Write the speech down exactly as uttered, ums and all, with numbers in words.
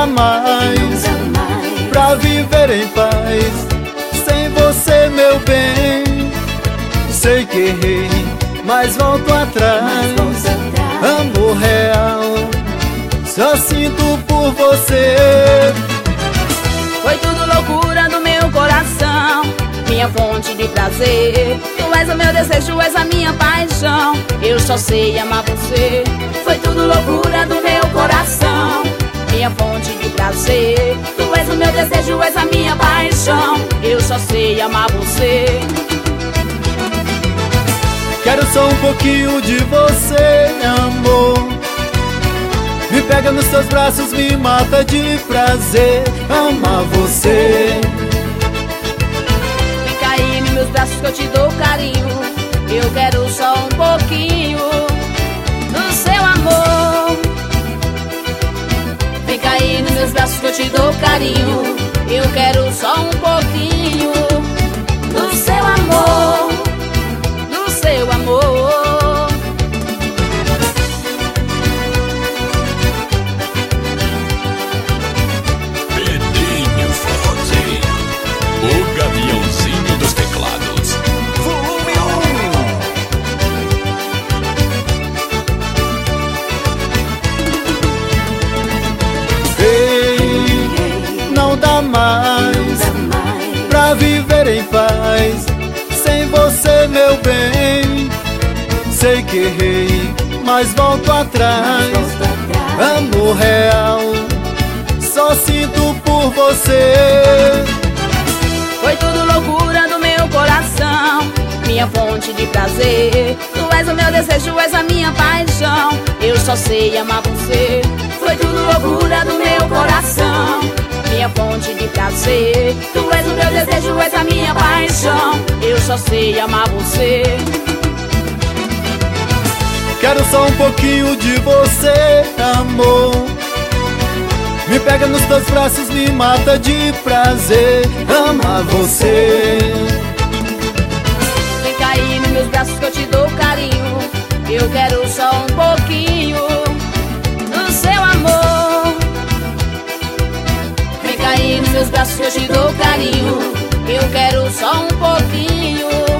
mais pra viver em paz sem você, meu bem. Sei que errei, mas volto atrás. Amor real, só sinto por você. Foi tudo loucura do meu coração, minha fonte de prazer. Tu és o meu desejo, és a minha paixão, eu só sei amar você. Foi tudo loucura do meu coração, minha fonte de prazer. Tu és o meu desejo, és a minha paixão, eu só sei amar você. Quero só um pouquinho de você, amor. Me pega nos seus braços, me mata de prazer amar você. Vem cair nos meus braços que eu te dou carinho, eu quero só um pouquinho do seu amor. Vem cair nos meus braços que eu te dou carinho, eu quero só um pouquinho do seu amor, do seu amor. Pedrinho Forrozinho, o gaviãozinho dos teclados. Volume um. Ei, não dá mais pra viver em paz sem você, meu bem. Sei que errei, mas volto atrás. Amor real, só sinto por você. Foi tudo loucura do meu coração, minha fonte de prazer. Tu és o meu desejo, és a minha paixão, eu só sei amar você. Foi tudo loucura do meu coração, minha fonte de prazer. Tu és o meu desejo, és a minha paixão, eu só sei amar você. Quero só um pouquinho de você, amor. Me pega nos teus braços, me mata de prazer amar você. Vem cair nos meus braços que eu te dou carinho, eu quero só um pouquinho do seu amor. Vem cair nos meus braços que eu te dou carinho, eu quero só um pouquinho